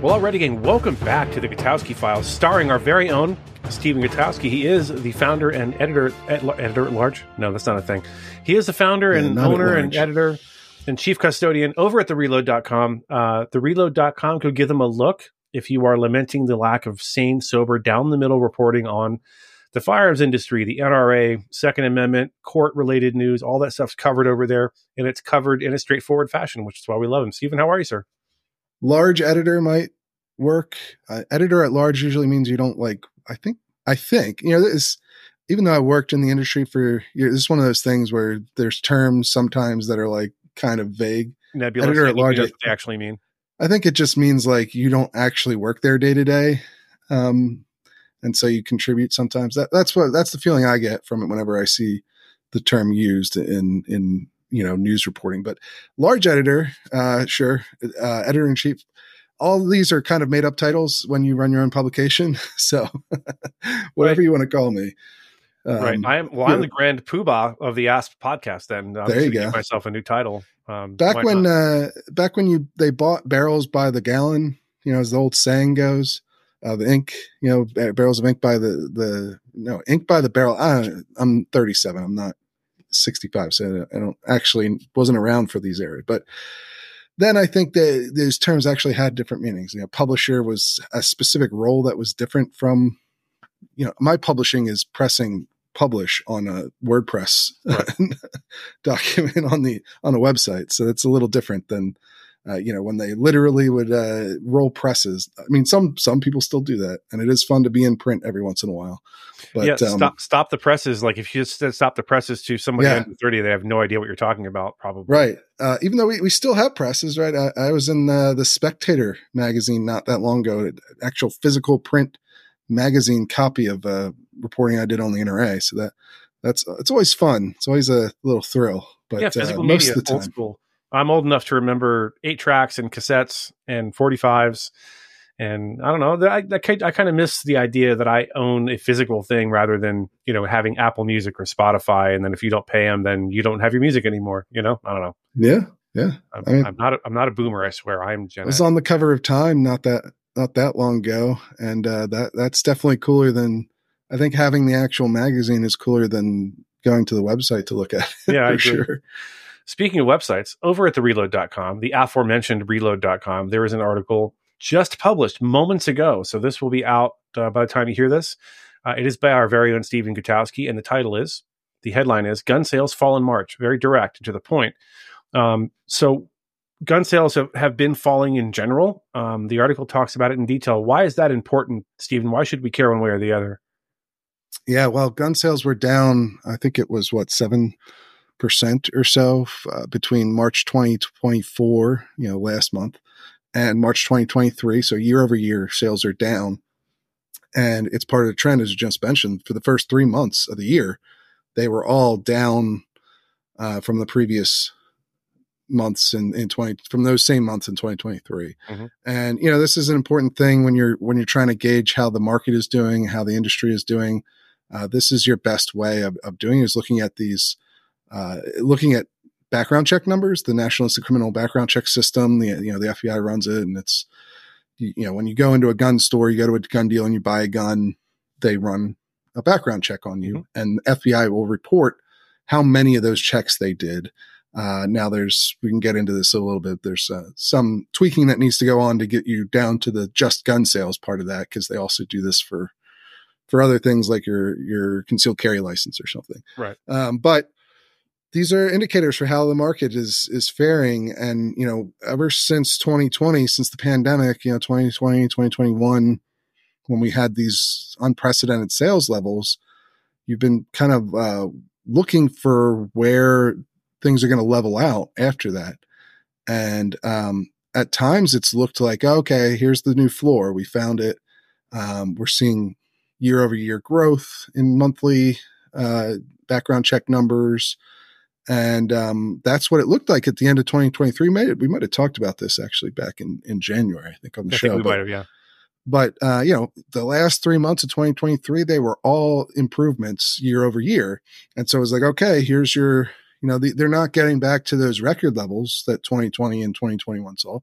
Well, already again, welcome back to the Gutowski Files, starring our very own Stephen Gutowski. He is the founder and editor at large. No, that's not a thing. He is the founder and owner and editor and chief custodian over at TheReload.com. TheReload.com, go give them a look if you are lamenting the lack of sane, sober, down-the-middle reporting on the firearms industry, the NRA, Second Amendment, court-related news. All that stuff's covered over there, and it's covered in a straightforward fashion, which is why we love him. Stephen, how are you, sir? Large editor might work. Editor at large usually means you don't like, I think, you know, even though I worked in the industry for years, this is one of those things where there's terms sometimes that are like kind of vague. Nebulous. Editor at large, what they actually mean. I think it just means like you don't actually work there day to day. And so you contribute sometimes. That's the feeling I get from it whenever I see the term used in news reporting. But large editor, sure, editor in chief. All of these are kind of made up titles when you run your own publication. So whatever you want to call me. Right. I'm the grand poobah of the ASP podcast. Then I'm there you go. Give myself a new title. Back when they bought barrels by the gallon, as the old saying goes, the ink, barrels of ink by ink by the barrel. I'm 37. I'm not 65. So I don't actually wasn't around for these eras, but then I think that those terms actually had different meanings. Publisher was a specific role that was different from, my publishing is pressing publish on a WordPress document on a website. So it's a little different than, when they literally would roll presses. I mean, some people still do that, and it is fun to be in print every once in a while. But stop the presses. Like if you just stop the presses to somebody under 30, they have no idea what you're talking about, probably. Right. Even though we still have presses, right? I was in the Spectator magazine not that long ago, an actual physical print magazine copy of reporting I did on the NRA. So it's always fun. It's always a little thrill. But physical most media, of the time, old school. I'm old enough to remember 8 tracks and cassettes and 45s. And I don't know, I kind of miss the idea that I own a physical thing rather than, having Apple Music or Spotify. And then if you don't pay them, then you don't have your music anymore. I don't know. Yeah. Yeah. I'm not a boomer. I swear. I'm Gen X. I was on the cover of Time not that long ago. And that's definitely cooler than, I think having the actual magazine is cooler than going to the website to look at it. Yeah, for sure. Speaking of websites, over at TheReload.com, the aforementioned Reload.com, there is an article just published moments ago. So this will be out by the time you hear this. It is by our very own Stephen Gutowski, and the headline is, Gun Sales Fall in March. Very direct and to the point. So gun sales have been falling in general. The article talks about it in detail. Why is that important, Stephen? Why should we care one way or the other? Yeah, well, gun sales were down, I think it was 7% or so between March 2024, last month, and March 2023. So year over year, sales are down. And it's part of the trend, as you just mentioned, for the first 3 months of the year, they were all down from the previous months from those same months in 2023. Mm-hmm. And, this is an important thing when you're trying to gauge how the market is doing, how the industry is doing. This is your best way of doing it, is looking at these, looking at background check numbers, the National Instant Criminal Background Check System. The FBI runs it, and it's, when you go into a gun store, you go to a gun deal and you buy a gun, they run a background check on you, mm-hmm. and the FBI will report how many of those checks they did. Now we can get into this a little bit. There's some tweaking that needs to go on to get you down to the just gun sales part of that, because they also do this for other things like your concealed carry license or something. Right. But these are indicators for how the market is faring. And, ever since 2020, since the pandemic, 2020, 2021, when we had these unprecedented sales levels, you've been kind of looking for where things are going to level out after that. And at times it's looked like, okay, here's the new floor. We found it. We're seeing year over year growth in monthly background check numbers. And that's what it looked like at the end of 2023. We might have talked about this actually back in January, I think, on the show. We might have, yeah. But, the last 3 months of 2023, they were all improvements year over year. And so it was like, okay, here's your, they're not getting back to those record levels that 2020 and 2021 saw,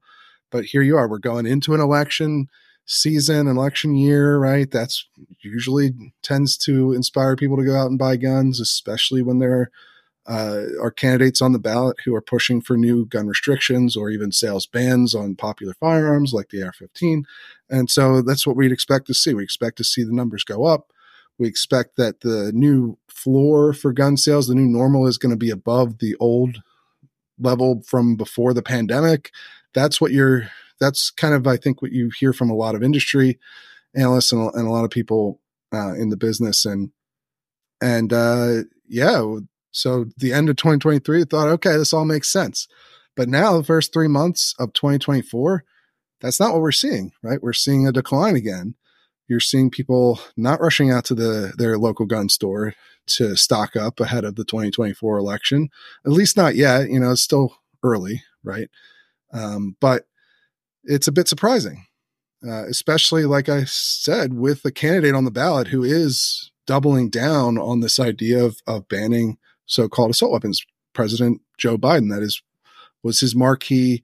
But here you are, we're going into an election season, election year, right? That's usually tends to inspire people to go out and buy guns, especially when there are candidates on the ballot who are pushing for new gun restrictions or even sales bans on popular firearms like the AR-15. And so that's what we'd expect to see. We expect to see the numbers go up. We expect that the new floor for gun sales, the new normal, is going to be above the old level from before the pandemic. That's kind of, I think, what you hear from a lot of industry analysts and a lot of people in the business. So the end of 2023, I thought, okay, this all makes sense. But now the first 3 months of 2024, that's not what we're seeing, right? We're seeing a decline again. You're seeing people not rushing out to their local gun store to stock up ahead of the 2024 election, at least not yet. It's still early, right? But it's a bit surprising, especially, like I said, with the candidate on the ballot who is doubling down on this idea of banning so-called assault weapons. President Joe Biden, was his marquee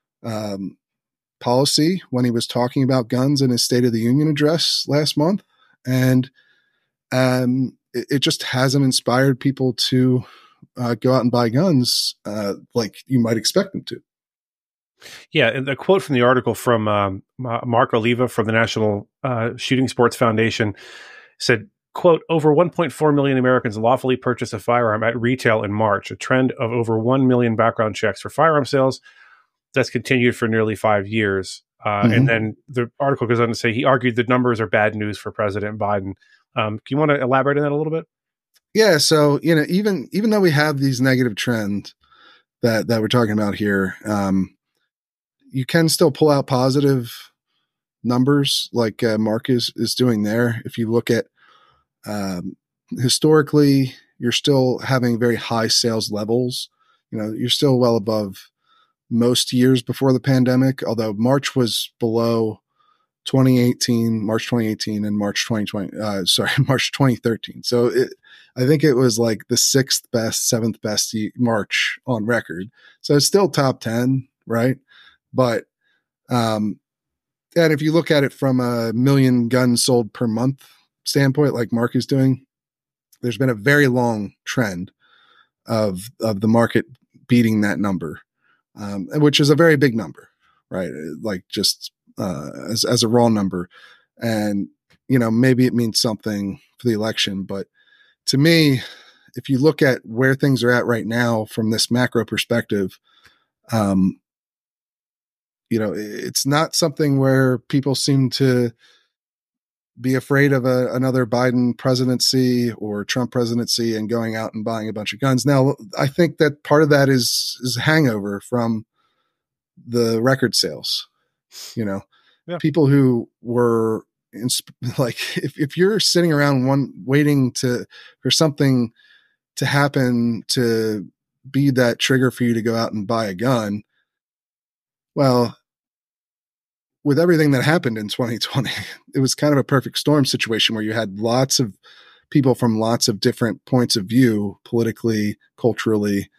policy when he was talking about guns in his State of the Union address last month. And it just hasn't inspired people to go out and buy guns like you might expect them to. Yeah, and the quote from the article from Mark Oliva from the National Shooting Sports Foundation said, quote, over 1.4 million Americans lawfully purchased a firearm at retail in March, a trend of over 1 million background checks for firearm sales that's continued for nearly 5 years. And then the article goes on to say he argued the numbers are bad news for President Biden. Do you want to elaborate on that a little bit? Yeah. So, even though we have these negative trends that we're talking about here, you can still pull out positive numbers like Mark is doing there. If you look at historically, you're still having very high sales levels. You're still well above most years before the pandemic, although March was below March 2018 and March 2013. So I think it was like the 7th best March on record. So it's still top 10, right? But, and if you look at it from a million guns sold per month standpoint, like Mark is doing, there's been a very long trend of the market beating that number, which is a very big number, right? Like just as a raw number. And, maybe it means something for the election. But to me, if you look at where things are at right now from this macro perspective, it's not something where people seem to be afraid of another Biden presidency or Trump presidency and going out and buying a bunch of guns. Now, I think that part of that is a hangover from the record sales. People who were if you're sitting around waiting for something to happen to be that trigger for you to go out and buy a gun, well, with everything that happened in 2020, it was kind of a perfect storm situation where you had lots of people from lots of different points of view, politically, culturally,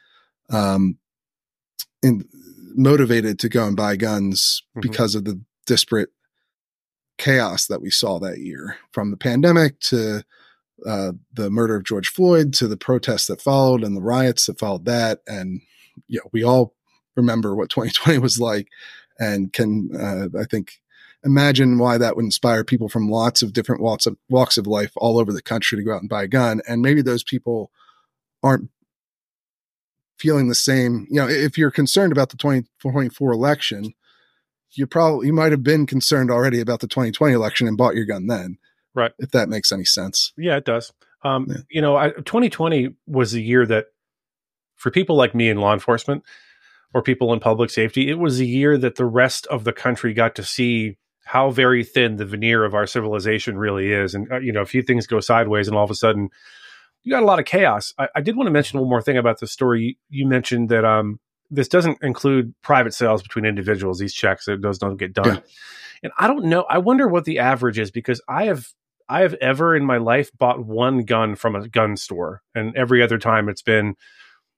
motivated to go and buy guns because of the disparate chaos that we saw that year, from the pandemic to the murder of George Floyd to the protests that followed and the riots that followed that. And we all remember what 2020 was like, and can, I think, imagine why that would inspire people from lots of different walks of life all over the country to go out and buy a gun. And maybe those people aren't feeling the same. If you're concerned about the 2024 election, you might have been concerned already about the 2020 election and bought your gun then. Right. If that makes any sense. Yeah, it does. 2020 was a year that, for people like me in law enforcement or people in public safety, it was a year that the rest of the country got to see how very thin the veneer of our civilization really is. And, a few things go sideways and all of a sudden you got a lot of chaos. I did want to mention one more thing about the story. You mentioned that this doesn't include private sales between individuals, these checks, those don't get done. Yeah. And I don't know. I wonder what the average is, because I have ever in my life bought one gun from a gun store, and every other time it's been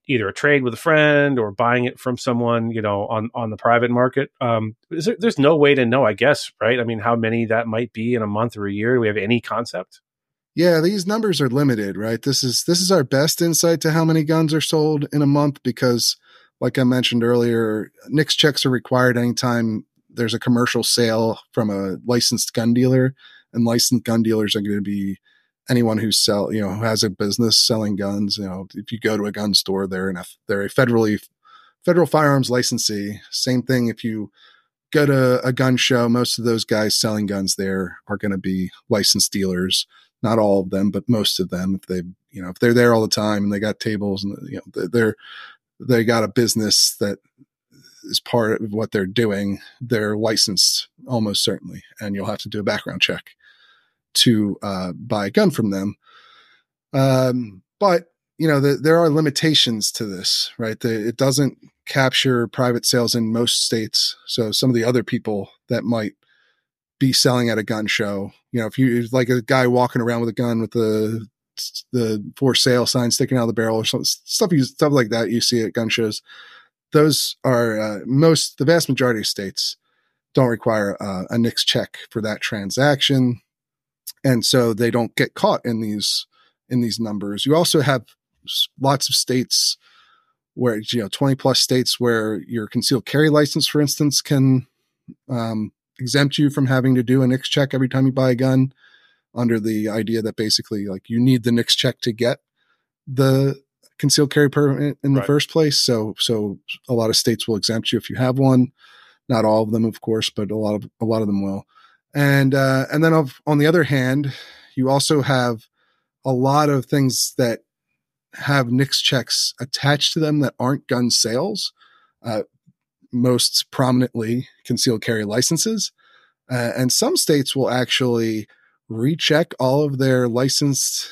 either a trade with a friend or buying it from someone, on the private market. There's no way to know, I guess, right? I mean, how many that might be in a month or a year? Do we have any concept? Yeah, these numbers are limited, right? This is our best insight to how many guns are sold in a month because, like I mentioned earlier, NICS checks are required anytime there's a commercial sale from a licensed gun dealer, and licensed gun dealers are going to be anyone who who has a business selling guns. If you go to a gun store, they're a federal firearms licensee. Same thing if you go to a gun show, most of those guys selling guns there are going to be licensed dealers. Not all of them, but most of them. If they're there all the time and they got tables and they got a business that is part of what they're doing, they're licensed almost certainly, and you'll have to do a background check to buy a gun from them. But there are limitations to this, right? It doesn't capture private sales in most states. So some of the other people that might be selling at a gun show, if you like a guy walking around with a gun with the for sale sign sticking out of the barrel or stuff like that you see at gun shows, those are the vast majority of states don't require a NICS check for that transaction, and so they don't get caught in these numbers. You also have lots of states where 20 plus states where your concealed carry license, for instance, can exempt you from having to do a NICS check every time you buy a gun, under the idea that basically like you need the NICS check to get the concealed carry permit in the first place. So a lot of states will exempt you if you have one. Not all of them, of course, but a lot of them will. And then on the other hand, you also have a lot of things that have NICS checks attached to them that aren't gun sales. Most prominently concealed carry licenses. And some states will actually recheck all of their licensed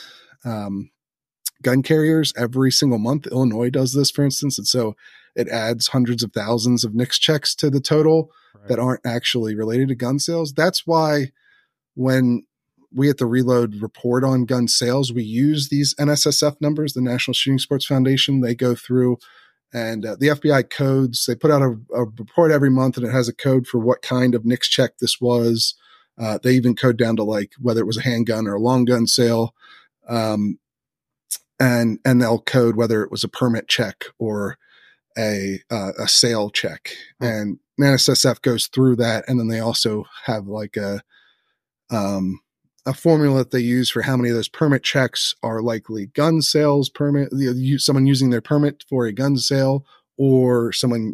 gun carriers every single month. Illinois does this, for instance. And so it adds hundreds of thousands of NICS checks to the total that aren't actually related to gun sales. That's why when we at the Reload report on gun sales, we use these NSSF numbers, the National Shooting Sports Foundation. They go through and the FBI codes, they put out a report every month and it has a code for what kind of NICS check this was. They even code down to like whether it was a handgun or a long gun sale. And they'll code whether it was a permit check or a sale check. And NSSF goes through that. And then they also have like a formula that they use for how many of those permit checks are likely gun sales permit, someone using their permit for a gun sale, or someone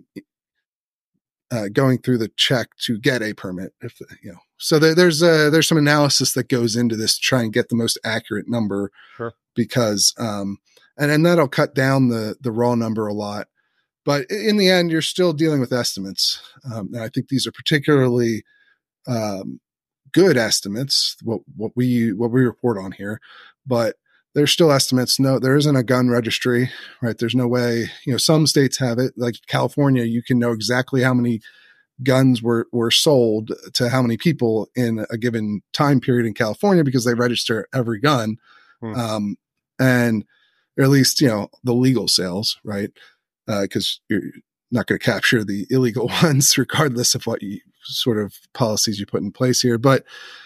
going through the check to get a permit. So there's some analysis that goes into this to try and get the most accurate number, because and that'll cut down the raw number a lot. But in the end, you're still dealing with estimates. And I think these are particularly good estimates, what we report on here, but there's still estimates. No, there isn't a gun registry, right? There's no way, some states have it, like California, you can know exactly how many guns were sold to how many people in a given time period in California because they register every gun. And or at least, the legal sales, right? Because you're not going to capture the illegal ones regardless of what sort of policies you put in place here. But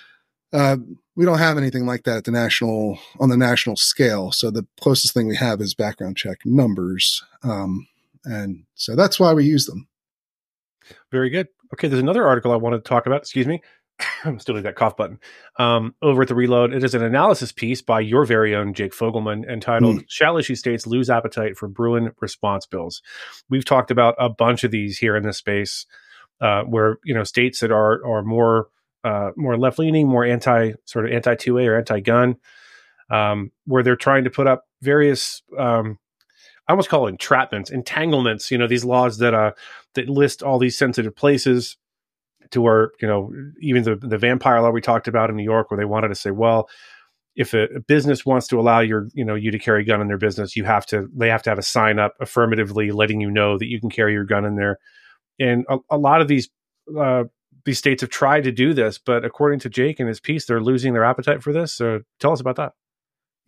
we don't have anything like that on the national scale. So the closest thing we have is background check numbers. And so that's why we use them. Very good. Okay. There's another article I wanted to talk about. Excuse me. I'm still doing that cough button. Over at the Reload, it is an analysis piece by your very own Jake Fogelman entitled "Shall Issue States Lose Appetite for Bruen Response Bills?" We've talked about a bunch of these here in this space, where states that are more left leaning, more anti 2A or anti gun, where they're trying to put up various I almost call it entanglements. These laws that list all these sensitive places. To where, even the vampire law we talked about in New York, where they wanted to say, well, if a business wants to allow you to carry a gun in their business, they have to have a sign up affirmatively letting you know that you can carry your gun in there. And a lot of these states have tried to do this, but according to Jake in his piece, they're losing their appetite for this. So tell us about that.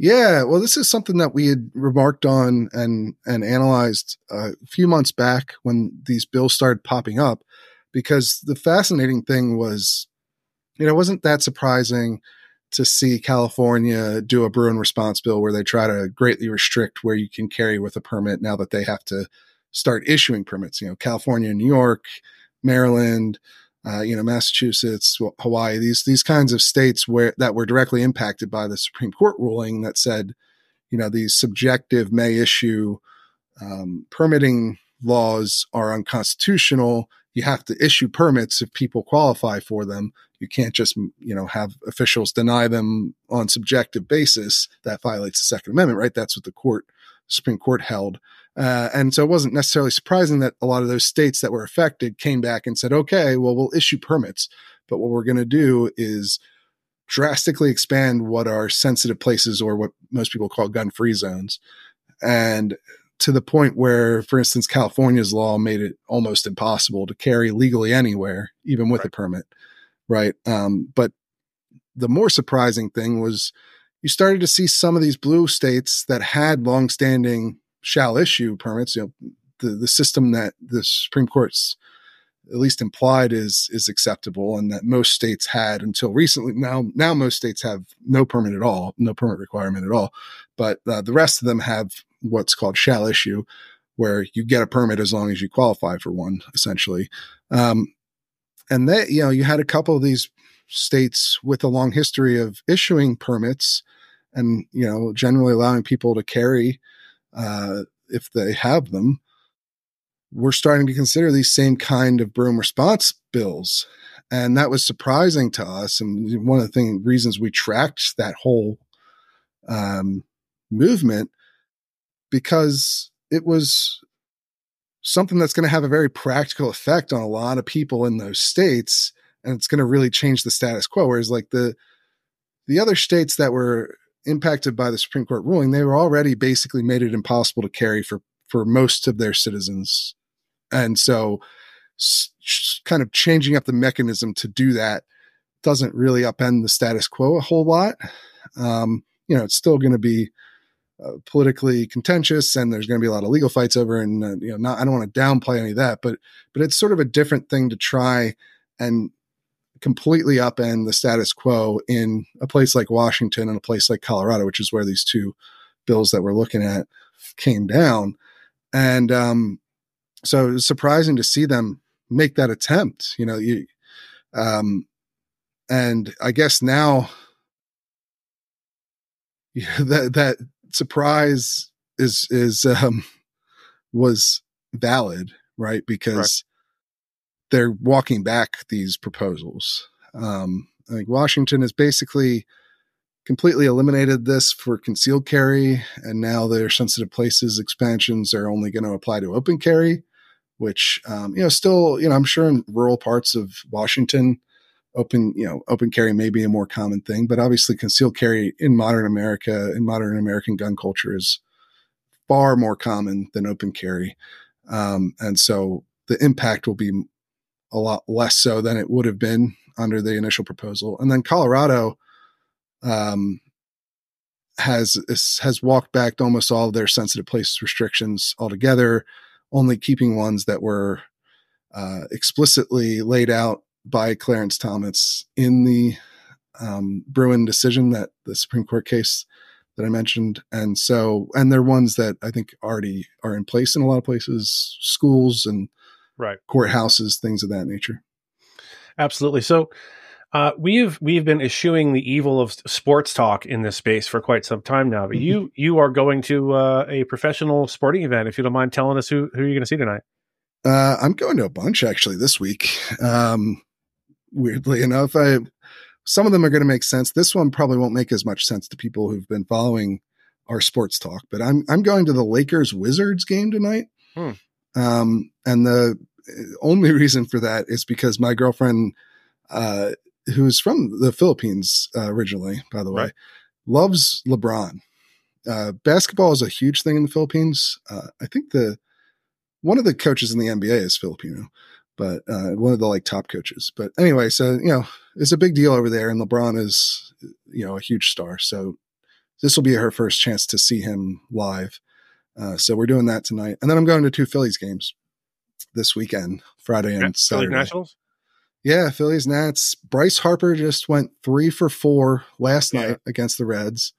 Yeah, well, this is something that we had remarked on and analyzed a few months back when these bills started popping up, because the fascinating thing was, it wasn't that surprising to see California do a Bruin response bill where they try to greatly restrict where you can carry with a permit now that they have to start issuing permits. California, New York, Maryland, Massachusetts, Hawaii, these kinds of states that were directly impacted by the Supreme Court ruling that said, these subjective may issue permitting laws are unconstitutional. You have to issue permits if people qualify for them. You can't just, have officials deny them on subjective basis. That violates the Second Amendment, right? That's what the Supreme Court held. And so it wasn't necessarily surprising that a lot of those states that were affected came back and said, okay, well, we'll issue permits, but what we're going to do is drastically expand what are sensitive places, or what most people call gun-free zones. And to the point where, for instance, California's law made it almost impossible to carry legally anywhere, even with a permit, right? But the more surprising thing was you started to see some of these blue states that had longstanding shall issue permits, the system that the Supreme Court's at least implied is acceptable, and that most states had until recently. Now most states have no permit at all, no permit requirement at all. But the rest of them have what's called shall issue, where you get a permit as long as you qualify for one, essentially. And that, you had a couple of these states with a long history of issuing permits and, generally allowing people to carry if they have them. We're starting to consider these same kind of Bruin response bills. And that was surprising to us. And one of the reasons we tracked that whole movement, because it was something that's going to have a very practical effect on a lot of people in those states. And it's going to really change the status quo. Whereas like the other states that were impacted by the Supreme Court ruling, they were already basically made it impossible to carry for most of their citizens. And so kind of changing up the mechanism to do that doesn't really upend the status quo a whole lot. It's still going to be politically contentious, and there's going to be a lot of legal fights over, and I don't want to downplay any of that, but it's sort of a different thing to try and completely upend the status quo in a place like Washington and a place like Colorado, which is where these two bills that we're looking at came down. And so it was surprising to see them make that attempt, and I guess now that surprise was valid, right? Because they're walking back these proposals. I think Washington has basically completely eliminated this for concealed carry, and now their sensitive places expansions are only going to apply to open carry, which, still, I'm sure in rural parts of Washington, open carry may be a more common thing, but obviously concealed carry in modern America, in modern American gun culture, is far more common than open carry. And so the impact will be a lot less so than it would have been under the initial proposal. And then Colorado has walked back almost all of their sensitive place restrictions altogether, only keeping ones that were explicitly laid out by Clarence Thomas in the Bruin decision, that the Supreme Court case that I mentioned. And they're ones that I think already are in place in a lot of places, schools and courthouses, things of that nature. Absolutely. So we've been eschewing the evil of sports talk in this space for quite some time now. But you are going to a professional sporting event. If you don't mind telling us who you're going to see tonight. I'm going to a bunch actually this week. Weirdly enough, some of them are going to make sense. This one probably won't make as much sense to people who've been following our sports talk. But I'm going to the Lakers Wizards game tonight. And the only reason for that is because my girlfriend, who's from the Philippines originally, by the way, loves LeBron. Basketball is a huge thing in the Philippines. I think one of the coaches in the NBA is Filipino, but one of the top coaches. But anyway, so it's a big deal over there, and LeBron is a huge star. So this will be her first chance to see him live. So we're doing that tonight. And then I'm going to 2 Phillies games this weekend, Friday and Saturday. Phillies Nationals? Yeah, Phillies Nats. Bryce Harper just went 3 for 4 last night against the Reds.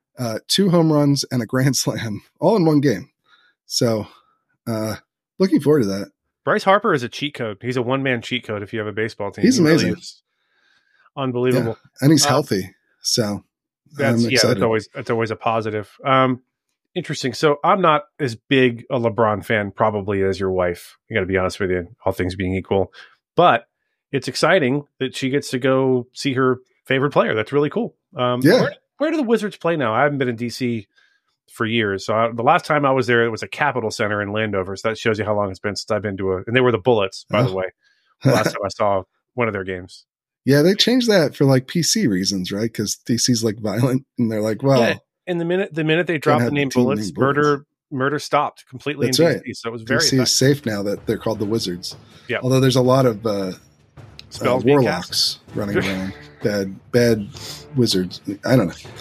2 home runs and a grand slam, all in one game. So looking forward to that. Bryce Harper is a cheat code. He's a one-man cheat code if you have a baseball team. He's amazing. Really unbelievable. Yeah. And he's healthy. So that's always a positive. Interesting. So I'm not as big a LeBron fan probably as your wife. I got to be honest with you, all things being equal. But it's exciting that she gets to go see her favorite player. That's really cool. Where do the Wizards play now? I haven't been in DC for years. So the last time I was there, it was a Capitol Center in Landover. So that shows you how long it's been since I've been to and they were the Bullets, by the way, the last time I saw one of their games. Yeah, they changed that for like PC reasons, right? Because DC's like violent, and they're like, well, yeah. And the minute they dropped the name Bullets, murder stopped completely. That's in right. DC, so it was very DC is safe now that they're called the Wizards. Yeah. Although there's a lot of spells warlocks running around, bad wizards. I don't know.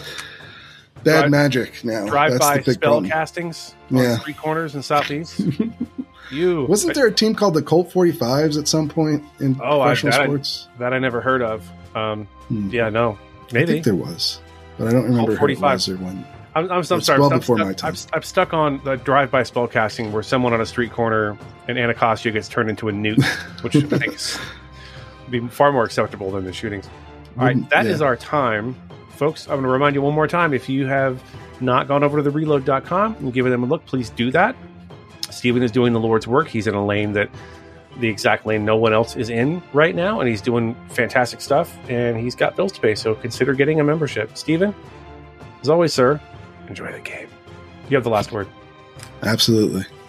Bad magic now. Drive-by spell problem. Castings on street corners in Southeast. Wasn't there a team called the Colt 45s at some point in professional sports? That I never heard of. Yeah, no. Maybe. I think there was, but I don't remember who it was or when. I'm sorry. Well before my time. I'm stuck on the drive-by spellcasting where someone on a street corner in Anacostia gets turned into a newt, which I think is be far more acceptable than the shootings. All right, that is our time. Folks, I'm going to remind you one more time, if you have not gone over to thereload.com and given them a look, please do that. Steven is doing the Lord's work. He's in a lane the exact lane no one else is in right now, and he's doing fantastic stuff, and he's got bills to pay, so consider getting a membership. Steven, as always, sir, enjoy the game. You have the last word. Absolutely.